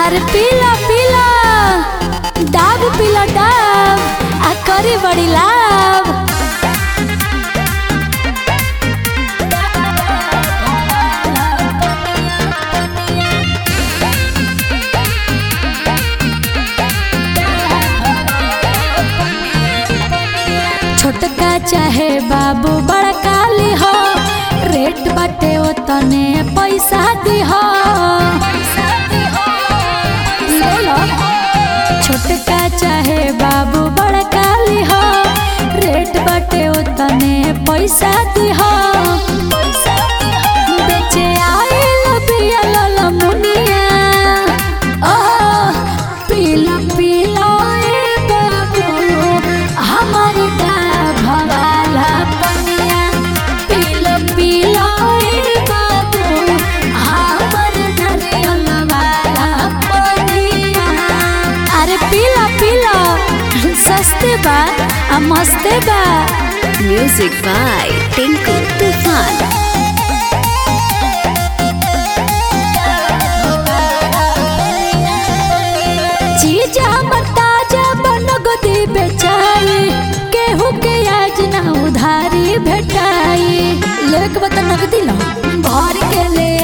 अरे पीला पीला डाब पीला डाब आ करी बड़ी लाभ। छोटका चाहे बाबू बड़का ली हो, रेट बाटे ओतने पैसा दी हो। ले लो छोटका चाहे बाबू बड़का ली हो, रेट बाटे ओतने पैसा दी हो। बेचे आइल बिया लला मुनिया, ओ पीला पीला ए बाबू हमार भवाला पनिया। पीला पीला ए बाबू हमार नारियल वाला पनिया। अरे पीला पीला सस्ते बा आ मस्ते बा। म्यूजिक बाय टिंकू तूफान। चीज हमर ताजा बनगदी बेचाई, केहू के आज ना उधारी भेटाई। लेके बता नगदी लो भर के ले